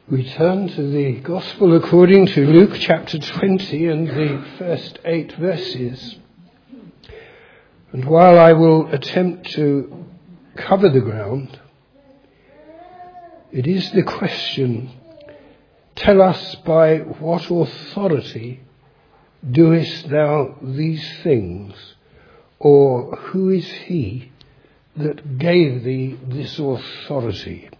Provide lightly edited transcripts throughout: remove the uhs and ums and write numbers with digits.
We turn to the Gospel according to Luke chapter 20 and the first 8 verses. And while I will attempt to cover the ground, it is the question, tell us by what authority doest thou these things, or who is he that gave thee this authority?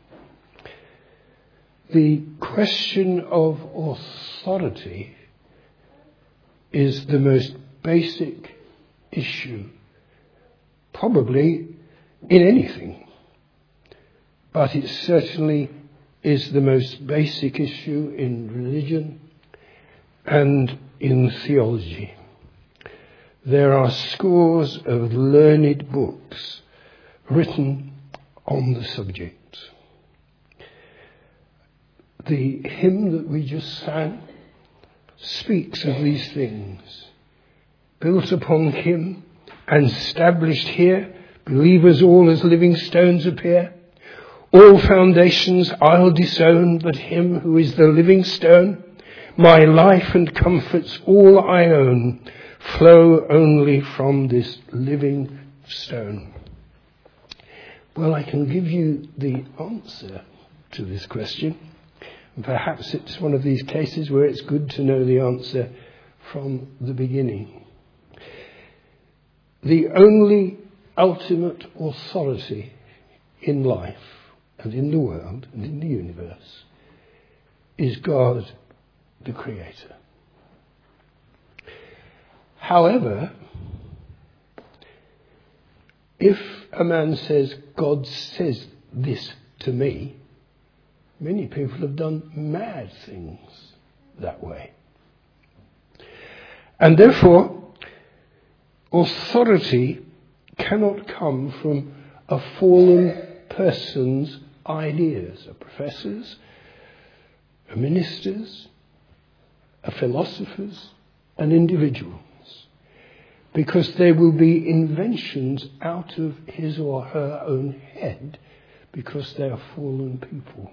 The question of authority is the most basic issue, probably in anything, but it certainly is the most basic issue in religion and in theology. There are scores of learned books written on the subject. The hymn that we just sang speaks of these things. Built upon him and established here, believers all as living stones appear. All foundations I'll disown, but him who is the living stone. My life and comforts, all I own, flow only from this living stone. Well, I can give you the answer to this question. Perhaps it's one of these cases where it's good to know the answer from the beginning. The only ultimate authority in life and in the world and in the universe is God, the Creator. However, if a man says, God says this to me, many people have done mad things that way. And therefore, authority cannot come from a fallen person's ideas, a professor's, a minister's, a philosopher's, an individual's, because they will be inventions out of his or her own head, because they are fallen people.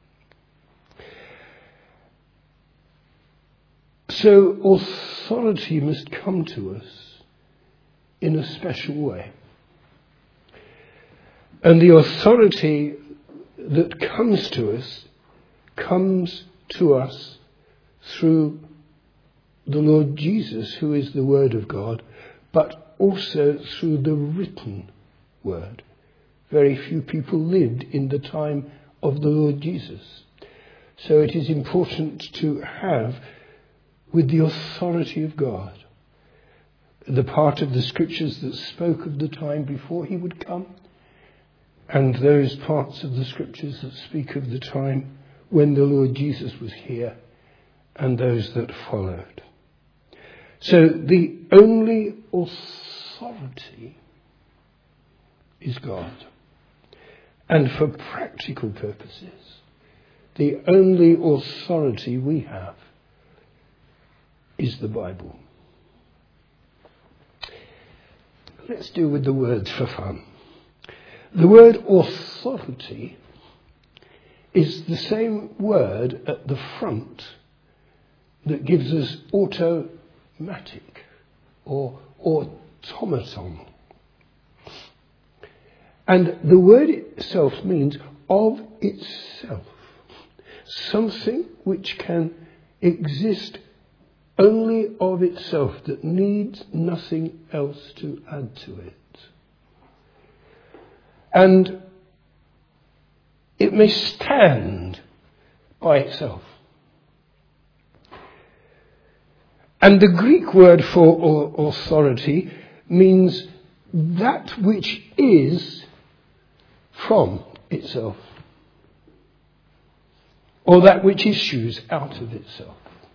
So authority must come to us in a special way. And the authority that comes to us through the Lord Jesus, who is the Word of God, but also through the written Word. Very few people lived in the time of the Lord Jesus. So it is important to have, with the authority of God, the part of the scriptures that spoke of the time before he would come, and those parts of the scriptures that speak of the time when the Lord Jesus was here, and those that followed. So the only authority is God. And for practical purposes, the only authority we have is the Bible. Let's do with the words for fun. The word authority is the same word at the front that gives us automatic or automaton. And the word itself means of itself, something which can exist only of itself, that needs nothing else to add to it. And it may stand by itself. And the Greek word for authority means that which is from itself, or that which issues out of itself.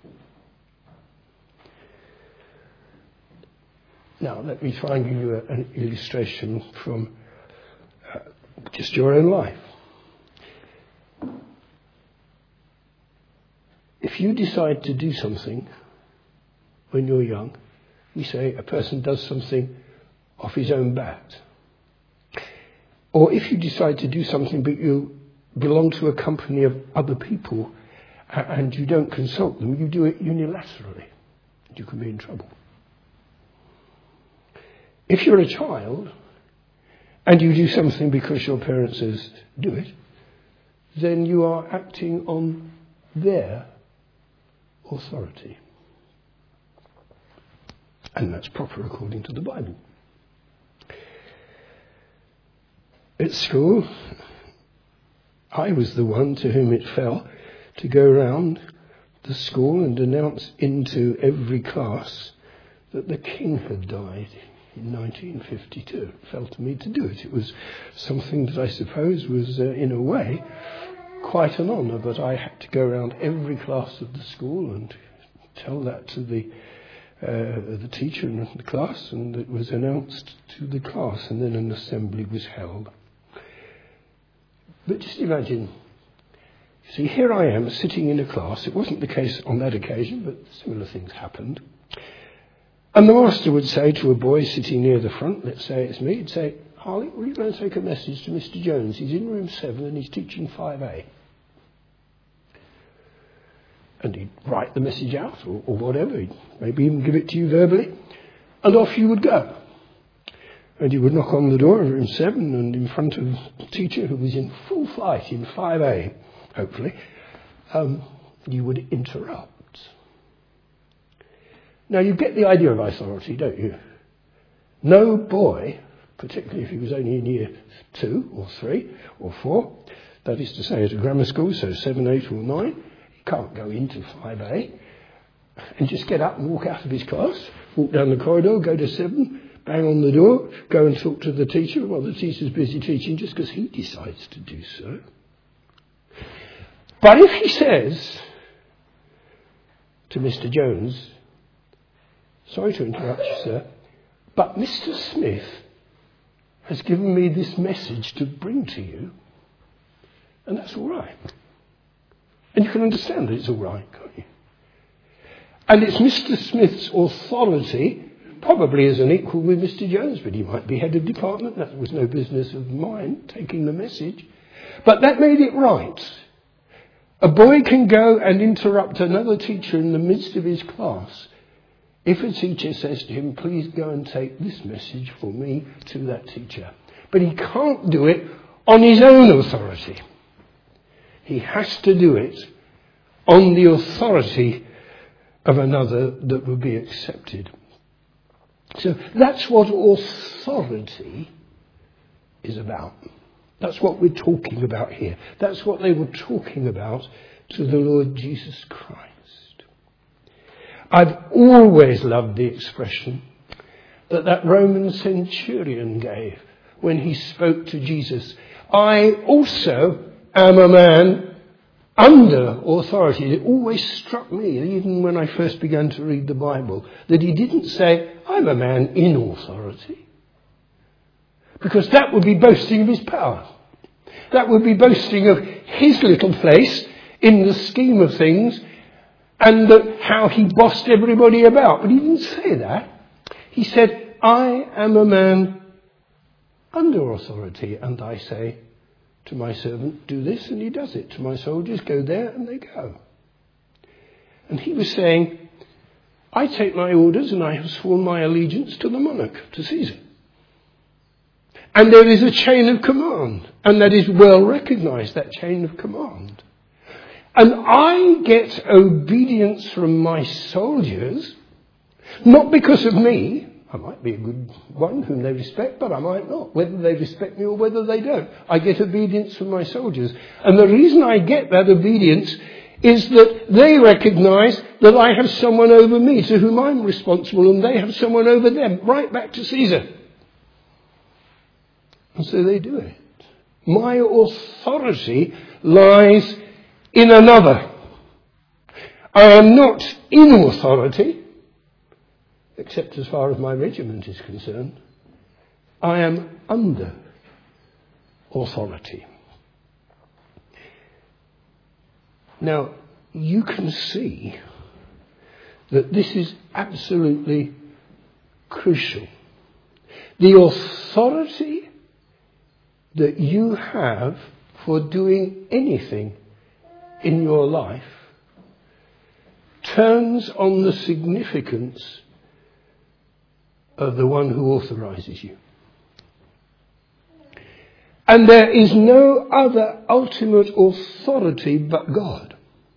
Now, let me try and give you an illustration from just your own life. If you decide to do something when you're young, we say a person does something off his own bat. Or if you decide to do something but you belong to a company of other people and you don't consult them, you do it unilaterally, you can be in trouble. If you're a child and you do something because your parent says do it, then you are acting on their authority. And that's proper according to the Bible. At school, I was the one to whom it fell to go round the school and announce into every class that the king had died in 1952. It fell to me to do it. It was something that I suppose was, in a way, quite an honour, but I had to go around every class of the school and tell that to the teacher in the class, and it was announced to the class, and then an assembly was held. But just imagine, see, here I am sitting in a class. It wasn't the case on that occasion, but similar things happened. And the master would say to a boy sitting near the front, let's say it's me, he'd say, Harley, will you go and take a message to Mr. Jones? He's in room 7 and he's teaching 5A. And he'd write the message out or whatever. He'd maybe even give it to you verbally. And off you would go. And you would knock on the door of room 7 and in front of the teacher who was in full flight in 5A, hopefully, you would interrupt. Now you get the idea of authority, don't you? No boy, particularly if he was only in year 2 or 3 or 4, that is to say at a grammar school, so 7, 8 or 9, he can't go into 5A and just get up and walk out of his class, walk down the corridor, go to 7, bang on the door, go and talk to the teacher while the teacher's busy teaching just because he decides to do so. But if he says to Mr. Jones, sorry to interrupt you, sir, but Mr. Smith has given me this message to bring to you, and that's all right. And you can understand that it's all right, can't you? And it's Mr. Smith's authority, probably as an equal with Mr. Jones, but he might be head of department. That was no business of mine, taking the message. But that made it right. A boy can go and interrupt another teacher in the midst of his class if a teacher says to him, please go and take this message for me to that teacher. But he can't do it on his own authority. He has to do it on the authority of another that would be accepted. So that's what authority is about. That's what we're talking about here. That's what they were talking about to the Lord Jesus Christ. I've always loved the expression that Roman centurion gave when he spoke to Jesus. I also am a man under authority. It always struck me, even when I first began to read the Bible, that he didn't say, I'm a man in authority. Because that would be boasting of his power. That would be boasting of his little place in the scheme of things and how he bossed everybody about. But he didn't say that. He said, I am a man under authority, and I say to my servant, do this, and he does it. To my soldiers, go there, and they go. And he was saying, I take my orders and I have sworn my allegiance to the monarch, to Caesar. And there is a chain of command, and that is well recognized, that chain of command. And I get obedience from my soldiers, not because of me. I might be a good one whom they respect, but I might not, whether they respect me or whether they don't. I get obedience from my soldiers. And the reason I get that obedience is that they recognize that I have someone over me to whom I'm responsible, and they have someone over them, right back to Caesar. And so they do it. My authority lies in another. I am not in authority, except as far as my regiment is concerned. I am under authority. Now, you can see that this is absolutely crucial. The authority that you have for doing anything in your life turns on the significance of the one who authorizes you. And there is no other ultimate authority but God.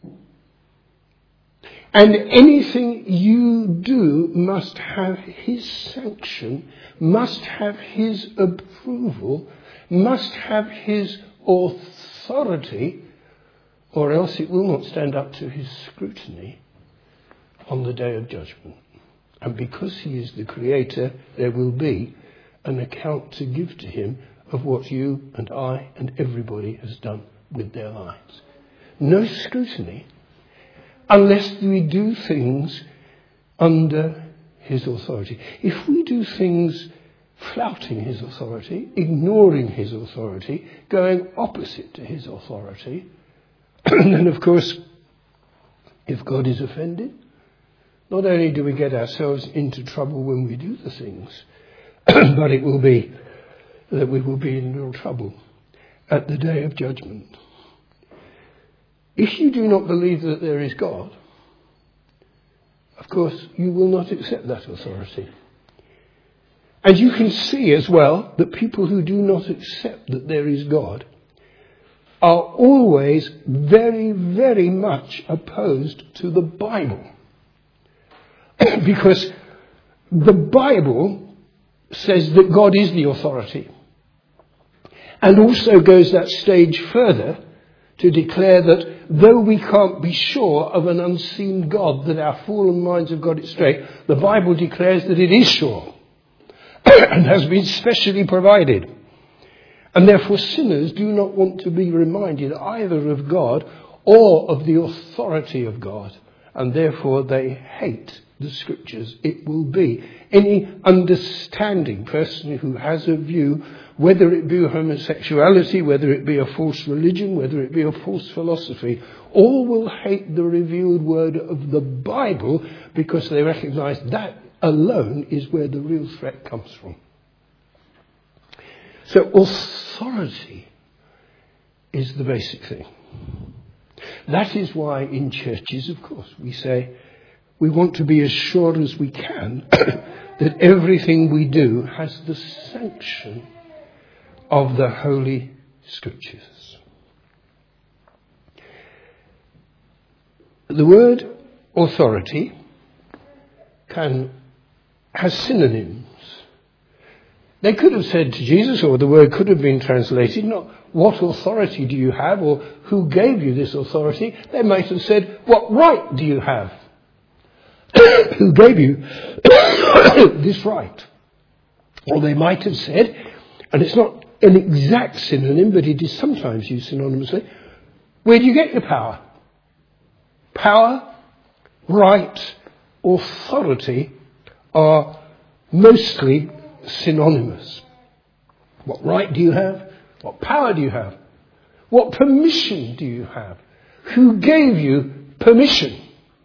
And anything you do must have his sanction, must have his approval, must have his authority, or else it will not stand up to his scrutiny on the day of judgment. And because he is the creator, there will be an account to give to him of what you and I and everybody has done with their lives. No scrutiny unless we do things under his authority. If we do things flouting his authority, ignoring his authority, going opposite to his authority, then of course, if God is offended, not only do we get ourselves into trouble when we do the things, but it will be that we will be in real trouble at the day of judgment. If you do not believe that there is God, of course, you will not accept that authority. And you can see as well that people who do not accept that there is God are always very, very much opposed to the Bible. Because the Bible says that God is the authority. And also goes that stage further to declare that though we can't be sure of an unseen God, that our fallen minds have got it straight, the Bible declares that it is sure and has been specially provided. And therefore sinners do not want to be reminded either of God or of the authority of God. And therefore they hate the scriptures. It will be any understanding person who has a view, whether it be homosexuality, whether it be a false religion, whether it be a false philosophy, all will hate the revealed word of the Bible because they recognize that alone is where the real threat comes from. So authority is the basic thing. That is why in churches, of course, we say we want to be as sure as we can that everything we do has the sanction of the Holy Scriptures. The word authority has synonyms. They could have said to Jesus, or the word could have been translated, not what authority do you have, or who gave you this authority. They might have said, what right do you have? Who gave you this right? Or they might have said, and it's not an exact synonym, but it is sometimes used synonymously, where do you get your power? Power, right, authority are mostly synonymous. What right do you have? What power do you have? What permission do you have? Who gave you permission?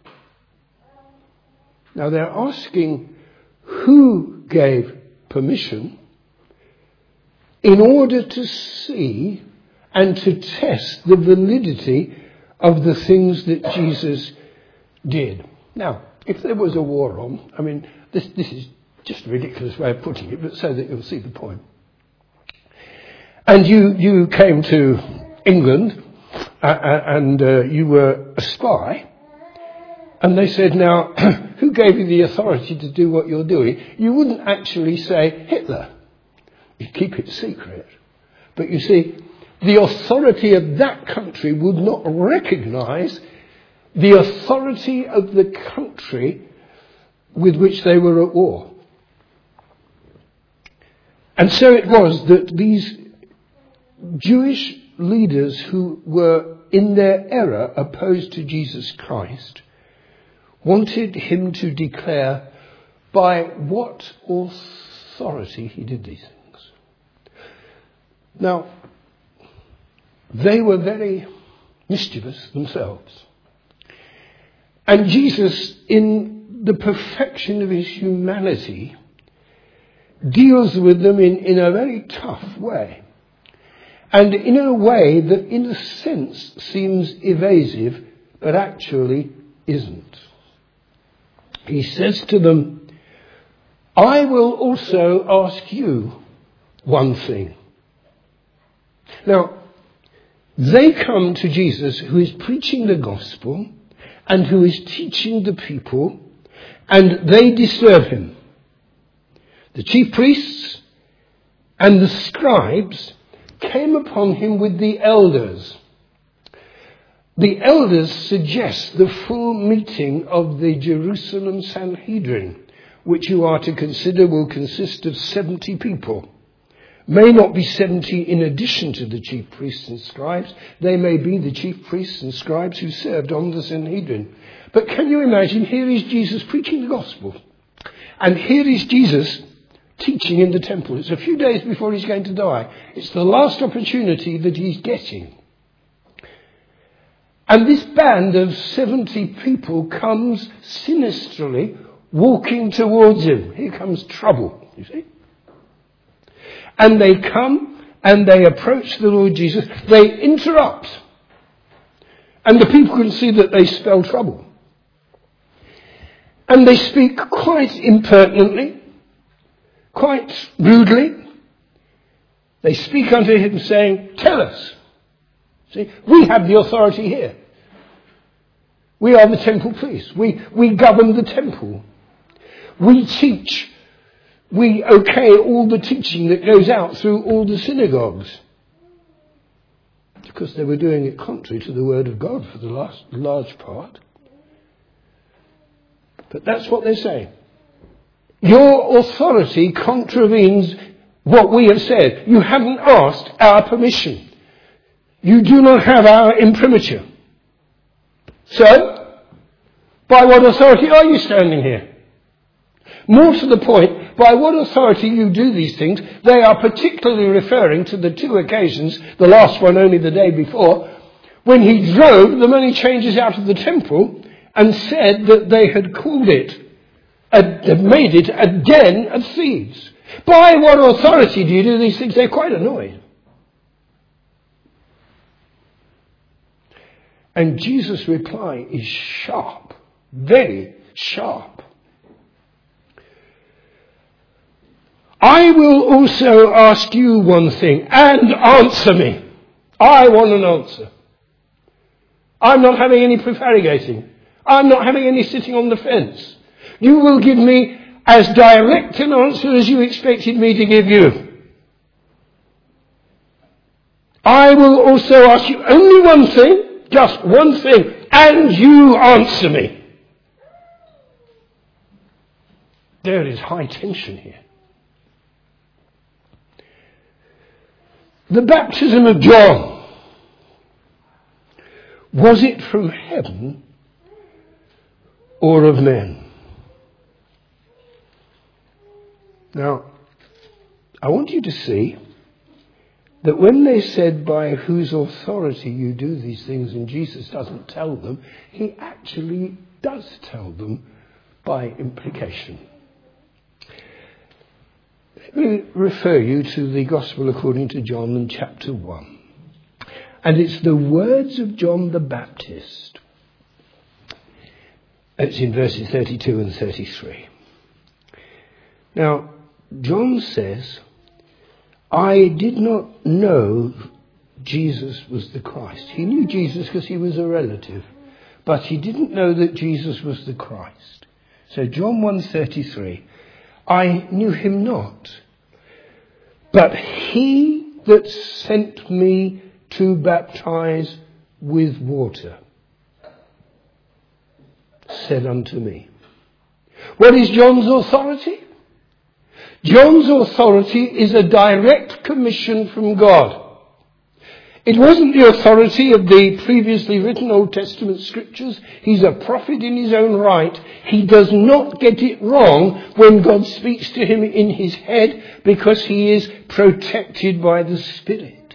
Now they're asking who gave permission in order to see and to test the validity of the things that Jesus did. Now, if there was a war on, I mean, this is just a ridiculous way of putting it, but so that you'll see the point. And you came to England and you were a spy, and they said, now, who gave you the authority to do what you're doing? You wouldn't actually say Hitler. You'd keep it secret. But you see, the authority of that country would not recognise the authority of the country with which they were at war. And so it was that these Jewish leaders who were in their error opposed to Jesus Christ wanted him to declare by what authority he did these things. Now, they were very mischievous themselves. And Jesus, in the perfection of his humanity, deals with them in a very tough way. And in a way that, in a sense, seems evasive, but actually isn't. he says to them, I will also ask you one thing. Now, they come to Jesus, who is preaching the gospel and who is teaching the people, and they disturb him. The chief priests and the scribes came upon him with the elders. The elders suggest the full meeting of the Jerusalem Sanhedrin, which you are to consider will consist of 70 people. May not be 70 in addition to the chief priests and scribes. They may be the chief priests and scribes who served on the Sanhedrin. But can you imagine, here is Jesus preaching the gospel. And here is Jesus teaching in the temple. It's a few days before he's going to die. It's the last opportunity that he's getting. And this band of 70 people comes sinisterly walking towards him. Here comes trouble, you see. And they come and they approach the Lord Jesus. They interrupt. And the people can see that they spell trouble. And they speak quite impertinently, quite rudely. They speak unto him saying, tell us. See, we have the authority here. We are the temple priests. We govern the temple. We teach. We okay all the teaching that goes out through all the synagogues. Because they were doing it contrary to the word of God for the large part. But that's what they say. Your authority contravenes what we have said. You haven't asked our permission. You do not have our imprimatur. So, by what authority are you standing here? More to the point, by what authority you do these things, they are particularly referring to the two occasions, the last one only the day before, when he drove the money changers out of the temple and said that they had called it, had made it a den of thieves. By what authority do you do these things? They're quite annoyed. And Jesus' reply is sharp, very sharp. I will also ask you one thing, and answer me. I want an answer. I'm not having any prevaricating. I'm not having any sitting on the fence. You will give me as direct an answer as you expected me to give you. I will also ask you only one thing, just one thing, and you answer me. There is high tension here. The baptism of John, was it from heaven or of men? Now, I want you to see that when they said by whose authority you do these things, and Jesus doesn't tell them, he actually does tell them by implication. Let me refer you to the Gospel according to John in chapter 1. And it's the words of John the Baptist. It's in verses 32 and 33. Now, John says, I did not know Jesus was the Christ. He knew Jesus because he was a relative, but he didn't know that Jesus was the Christ. So John 1:33, I knew him not, but he that sent me to baptize with water said unto me. What is John's authority? John's authority is a direct commission from God. It wasn't the authority of the previously written Old Testament scriptures. He's a prophet in his own right. He does not get it wrong when God speaks to him in his head because he is protected by the Spirit.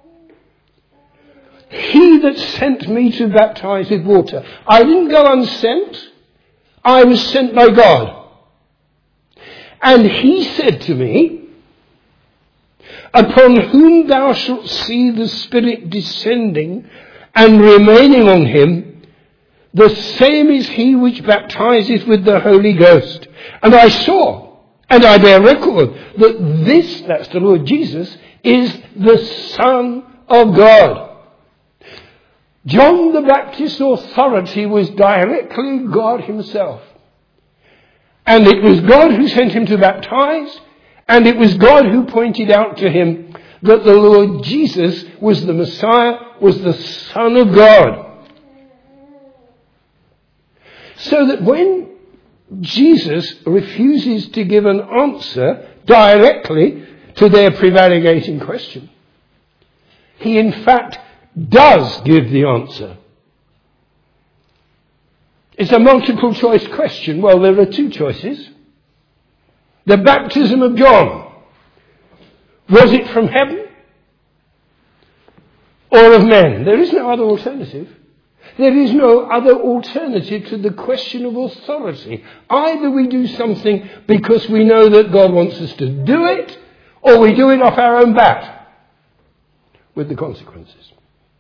He that sent me to baptize with water. I didn't go unsent. I was sent by God. And he said to me, upon whom thou shalt see the Spirit descending and remaining on him, The same is he which baptizeth with the Holy Ghost. And I saw, and I bear record, that this, that's the Lord Jesus, is the Son of God. John the Baptist's authority was directly God himself. And it was God who sent him to baptize, and it was God who pointed out to him that the Lord Jesus was the Messiah, was the Son of God. So that when Jesus refuses to give an answer directly to their prevaricating question, he in fact does give the answer. It's a multiple choice question. Well, there are two choices. The baptism of John, was it from heaven or of men? There is no other alternative. There is no other alternative to the question of authority. Either we do something because we know that God wants us to do it, or we do it off our own bat, with the consequences.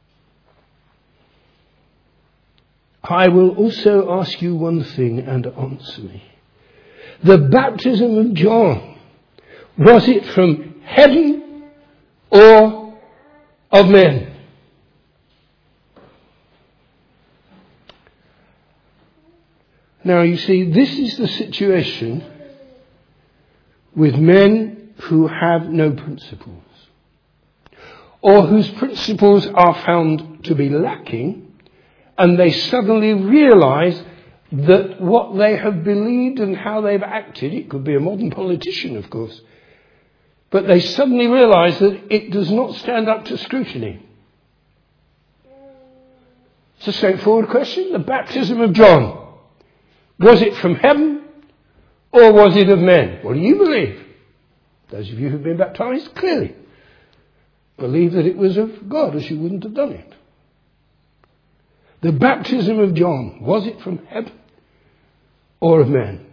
I will also ask you one thing and answer me. The baptism of John, was it from heaven or of men? Now you see, this is the situation with men who have no principles, or whose principles are found to be lacking, and they suddenly realize that what they have believed and how they've acted, it could be a modern politician, of course, but they suddenly realize that it does not stand up to scrutiny. It's a straightforward question. The baptism of John, was it from heaven or was it of men? What do you believe? Those of you who've been baptized clearly believe that it was of God, or you wouldn't have done it. The baptism of John, was it from heaven or of men?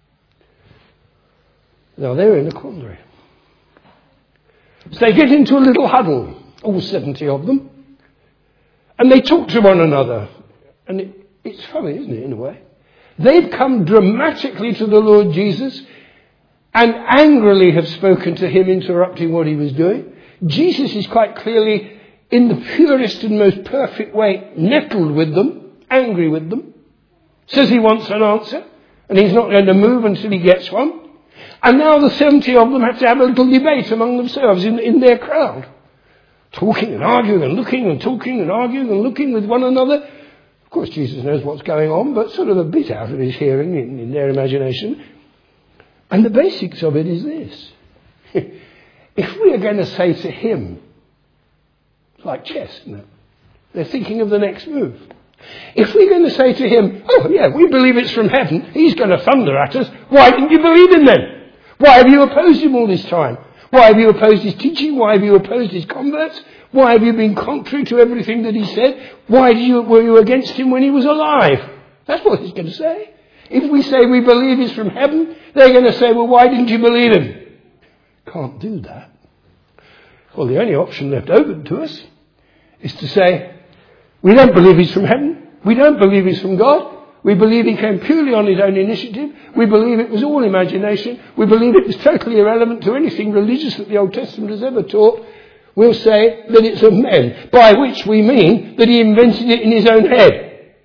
Now they're in a quandary. So they get into a little huddle, all 70 of them, and they talk to one another. And it's funny, isn't it, in a way? They've come dramatically to the Lord Jesus and angrily have spoken to him, interrupting what he was doing. Jesus is quite clearly, in the purest and most perfect way, nettled with them, angry with them, says he wants an answer, and he's not going to move until he gets one. And now the 70 of them have to have a little debate among themselves in their crowd, talking and arguing and looking and talking and arguing and looking with one another. Of course, Jesus knows what's going on, but sort of a bit out of his hearing in their imagination. And the basics of it is this. If we are going to say to him, it's like chess, isn't it? They're thinking of the next move. If we're going to say to him, oh yeah, we believe it's from heaven, he's going to thunder at us, why didn't you believe him then? Why have you opposed him all this time? Why have you opposed his teaching? Why have you opposed his converts? Why have you been contrary to everything that he said? Why were you against him when he was alive? That's what he's going to say. If we say we believe he's from heaven, they're going to say, well, why didn't you believe him? Can't do that. Well, the only option left open to us is to say, we don't believe he's from heaven. We don't believe he's from God. We believe he came purely on his own initiative. We believe it was all imagination. We believe it was totally irrelevant to anything religious that the Old Testament has ever taught. We'll say that it's of men, by which we mean that he invented it in his own head.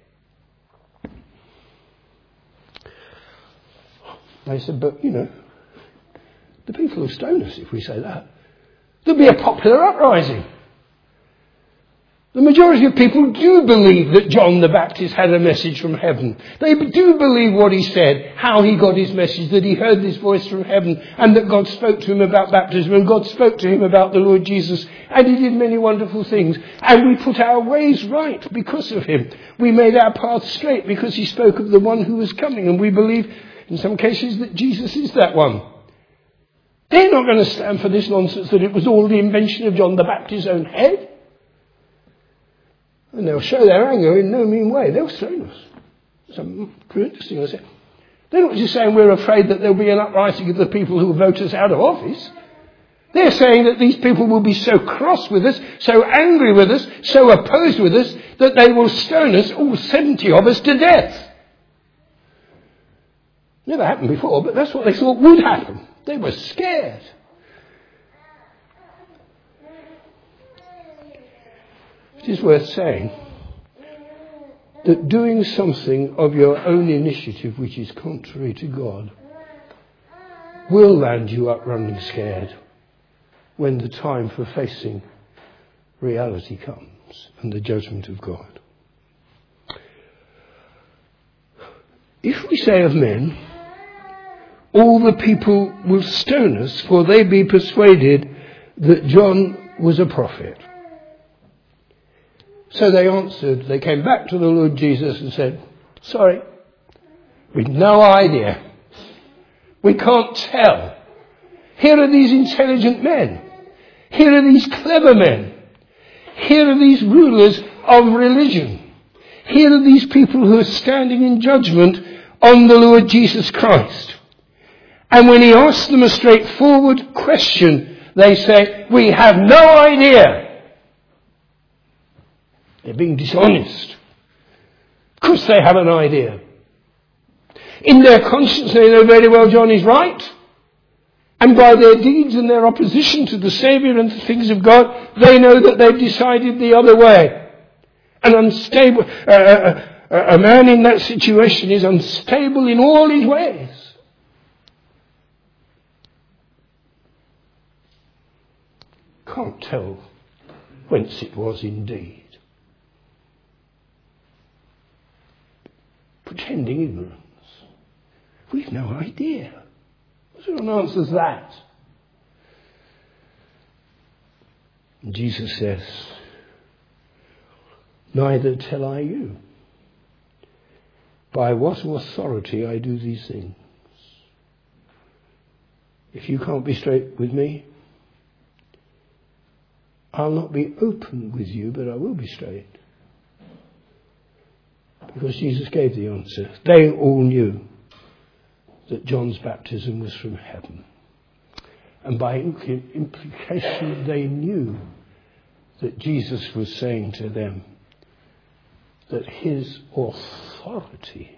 They said, but, the people will stone us if we say that. There'll be a popular uprising. The majority of people do believe that John the Baptist had a message from heaven. They do believe what he said, how he got his message, that he heard this voice from heaven, and that God spoke to him about baptism, and God spoke to him about the Lord Jesus, and he did many wonderful things. And we put our ways right because of him. We made our path straight because he spoke of the one who was coming, and we believe in some cases that Jesus is that one. They're not going to stand for this nonsense that it was all the invention of John the Baptist's own head. And they'll show their anger in no mean way. They'll stone us. It's interesting. They're not just saying we're afraid that there'll be an uprising of the people who will vote us out of office. They're saying that these people will be so cross with us, so angry with us, so opposed with us, that they will stone us, all 70 of us, to death. Never happened before, but that's what they thought would happen. They were scared. It is worth saying that doing something of your own initiative which is contrary to God will land you up running scared when the time for facing reality comes and the judgment of God. If we say of men, all the people will stone us, for they be persuaded that John was a prophet. So they answered, they came back to the Lord Jesus and said, sorry, we've no idea. We can't tell. Here are these intelligent men. Here are these clever men. Here are these rulers of religion. Here are these people who are standing in judgment on the Lord Jesus Christ. And when he asks them a straightforward question, they say, we have no idea. They're being dishonest. Of course they have an idea. In their conscience they know very well John is right. And by their deeds and their opposition to the Saviour and the things of God, they know that they've decided the other way. An unstable, a man in that situation is unstable in all his ways. Can't tell whence it was indeed. Pretending ignorance. We've no idea. What sort of answer is that? And Jesus says, neither tell I you by what authority I do these things. If you can't be straight with me, I'll not be open with you, but I will be straight. Because Jesus gave the answer. They all knew that John's baptism was from heaven. And by implication, they knew that Jesus was saying to them that his authority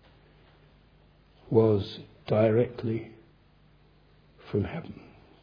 was directly from heaven.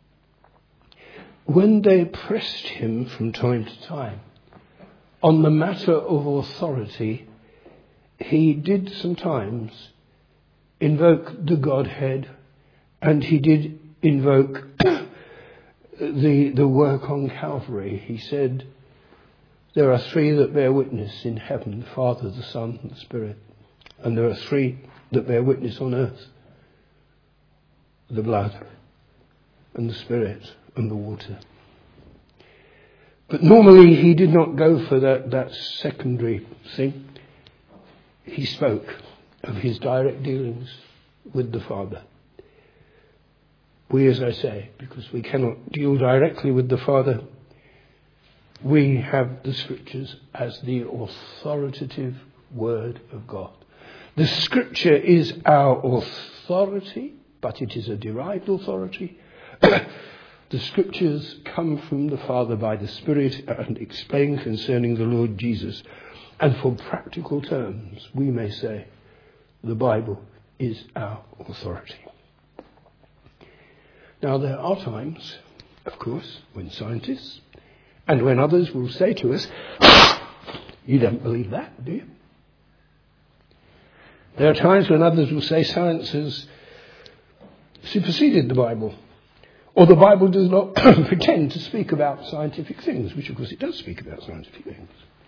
When they pressed him from time to time on the matter of authority, he did sometimes invoke the Godhead, and he did invoke the work on Calvary. He said, there are three that bear witness in heaven, the Father, the Son, and the Spirit. And there are three that bear witness on earth, the blood, and the Spirit, and the water. But normally he did not go for that secondary thing. He spoke of his direct dealings with the Father. We, as I say, because we cannot deal directly with the Father, we have the Scriptures as the authoritative Word of God. The Scripture is our authority, but it is a derived authority. The Scriptures come from the Father by the Spirit and explain concerning the Lord Jesus. And for practical terms, we may say the Bible is our authority. Now, there are times, of course, when scientists and when others will say to us, you don't believe that, do you? There are times when others will say science has superseded the Bible, or the Bible does not pretend to speak about scientific things, which of course it does speak about scientific things.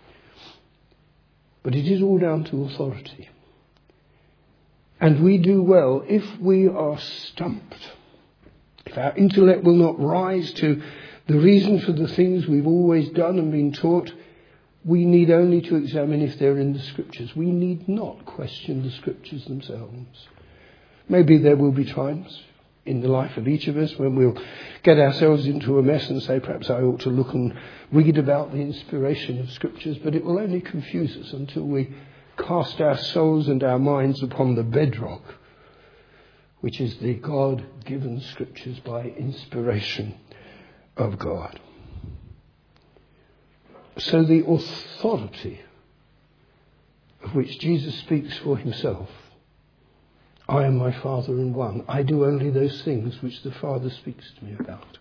But it is all down to authority. And we do well if we are stumped, if our intellect will not rise to the reason for the things we've always done and been taught. We need only to examine if they're in the Scriptures. We need not question the Scriptures themselves. Maybe there will be times in the life of each of us when we'll get ourselves into a mess and say, perhaps I ought to look and read about the inspiration of Scriptures, but it will only confuse us until we cast our souls and our minds upon the bedrock, which is the God-given Scriptures by inspiration of God. So the authority of which Jesus speaks for himself, I and my Father in one. I do only those things which the Father speaks to me about.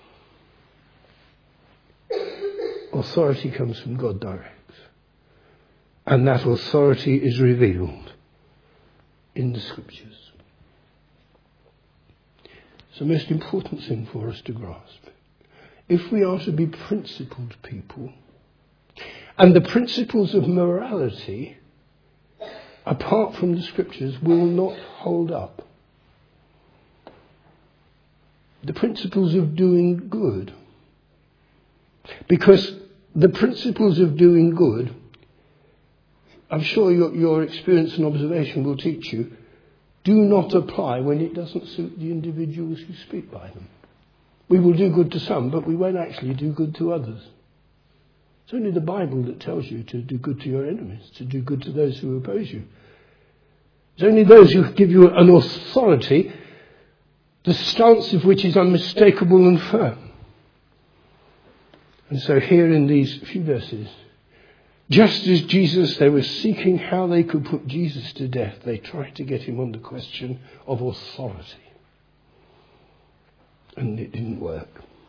Authority comes from God direct. And that authority is revealed in the Scriptures. It's the most important thing for us to grasp. If we are to be principled people, and the principles of morality, apart from the Scriptures, will not hold up. The principles of doing good. Because the principles of doing good, I'm sure your experience and observation will teach you, do not apply when it doesn't suit the individuals who speak by them. We will do good to some, but we won't actually do good to others. It's only the Bible that tells you to do good to your enemies, to do good to those who oppose you. It's only those who give you an authority, the stance of which is unmistakable and firm. And so here in these few verses, just as Jesus, they were seeking how they could put Jesus to death, they tried to get him on the question of authority. And it didn't work.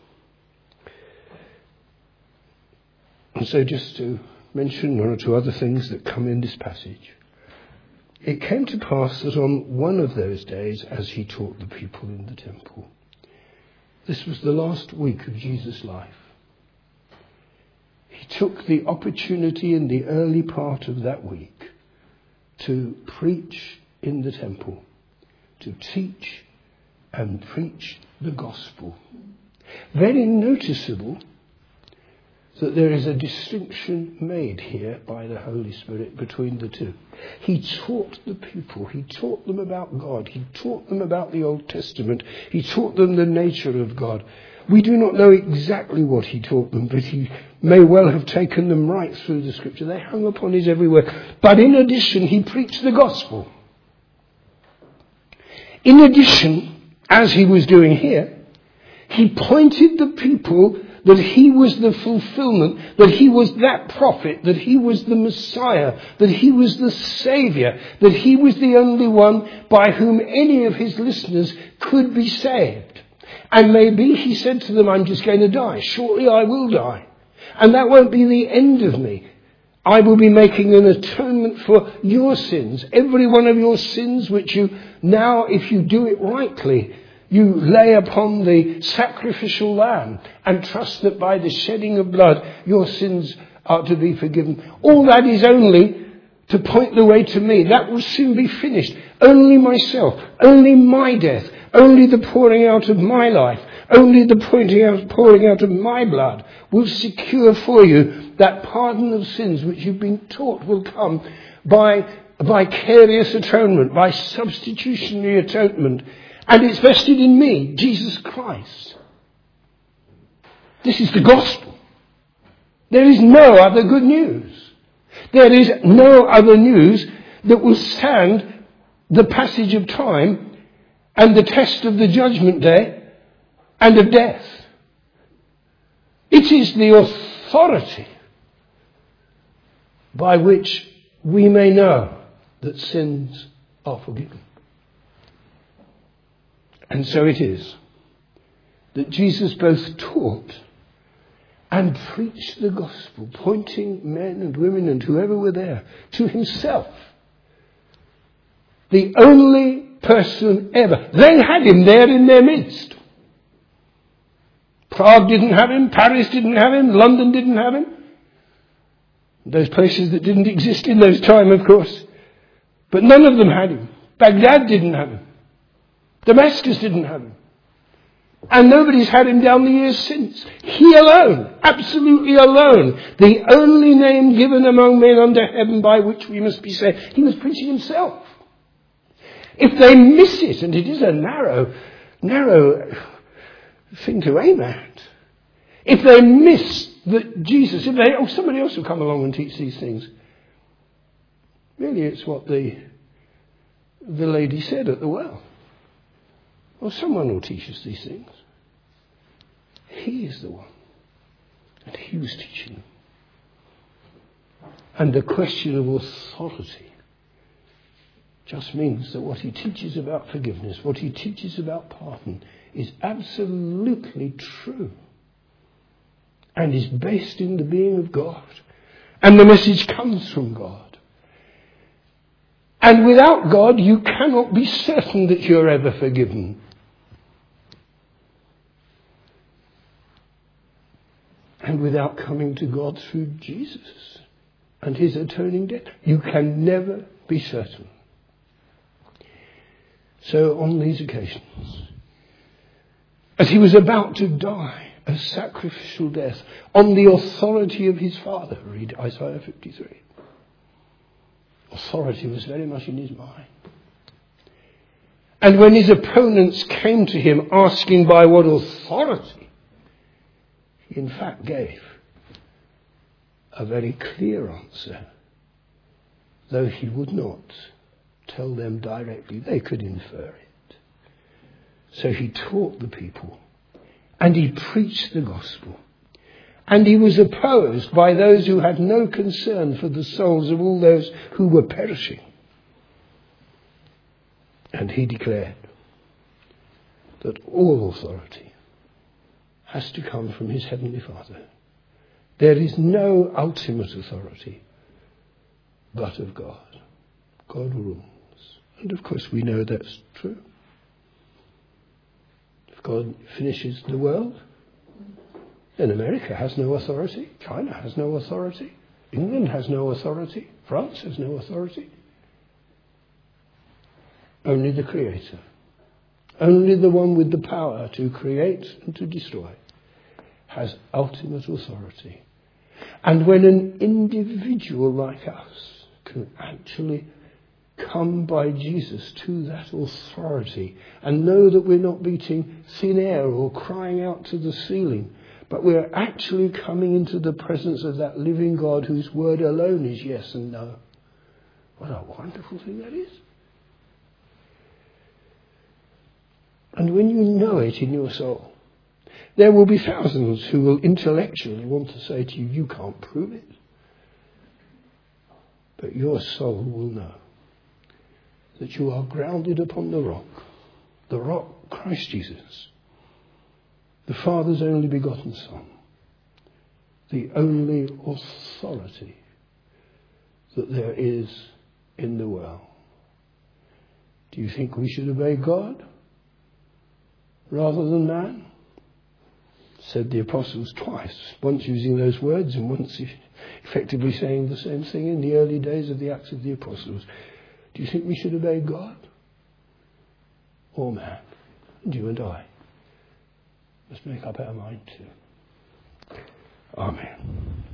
And so just to mention one or two other things that come in this passage. It came to pass that on one of those days, as he taught the people in the temple, this was the last week of Jesus' life, he took the opportunity in the early part of that week to preach in the temple, to teach and preach the gospel. Very noticeable that there is a distinction made here by the Holy Spirit between the two. He taught the people, he taught them about God, he taught them about the Old Testament, he taught them the nature of God. We do not know exactly what he taught them, but he may well have taken them right through the Scripture. They hung upon his every word. But in addition, he preached the gospel. In addition, as he was doing here, he pointed the people that he was the fulfillment, that he was that prophet, that he was the Messiah, that he was the Saviour, that he was the only one by whom any of his listeners could be saved. And maybe he said to them, I'm just going to die. Shortly I will die. And that won't be the end of me. I will be making an atonement for your sins. Every one of your sins which you now, if you do it rightly, you lay upon the sacrificial lamb and trust that by the shedding of blood your sins are to be forgiven. All that is only to point the way to me. That will soon be finished. Only myself, only my death, only the pouring out of my life, only the pouring out of my blood will secure for you that pardon of sins which you've been taught will come by vicarious atonement, by substitutionary atonement. And it's vested in me, Jesus Christ. This is the gospel. There is no other good news. There is no other news that will stand the passage of time and the test of the judgment day and of death. It is the authority by which we may know that sins are forgiven. And so it is that Jesus both taught and preached the gospel, pointing men and women and whoever were there to himself. The only person ever. They had him there in their midst. Prague didn't have him, Paris didn't have him, London didn't have him. Those places that didn't exist in those times, of course. But none of them had him. Baghdad didn't have him. Damascus didn't have him. And nobody's had him down the years since. He alone, absolutely alone, the only name given among men under heaven by which we must be saved. He was preaching himself. If they miss it, and it is a narrow thing to aim at, if they miss that Jesus, somebody else will come along and teach these things. Really, it's what the lady said at the well. Well, someone will teach us these things. he is the one. And he was teaching them. And the question of authority just means that what he teaches about forgiveness, what he teaches about pardon, is absolutely true and is based in the being of God. And the message comes from God. And without God, you cannot be certain that you're ever forgiven. And without coming to God through Jesus and his atoning death, you can never be certain. So on these occasions, as he was about to die a sacrificial death on the authority of his Father, read Isaiah 53. Authority was very much in his mind. And when his opponents came to him asking by what authority, he in fact gave a very clear answer, though he would not tell them directly. They could infer it. So he taught the people, and he preached the gospel, and he was opposed by those who had no concern for the souls of all those who were perishing. And he declared that all authority has to come from his heavenly Father. There is no ultimate authority but of God. God rules. And of course we know that's true. If God finishes the world, then America has no authority. China has no authority. England has no authority. France has no authority. Only the Creator. Only the one with the power to create and to destroy has ultimate authority. And when an individual like us can actually come by Jesus to that authority and know that we're not beating thin air or crying out to the ceiling, but we're actually coming into the presence of that living God whose word alone is yes and no. What a wonderful thing that is. And when you know it in your soul, there will be thousands who will intellectually want to say to you, you can't prove it. But your soul will know that you are grounded upon the rock Christ Jesus, the Father's only begotten Son, the only authority that there is in the world. Do you think we should obey God rather than man? Said the apostles twice, once using those words and once effectively saying the same thing in the early days of the Acts of the Apostles. Do you think we should obey God or man? And you and I must make up our mind to. Amen.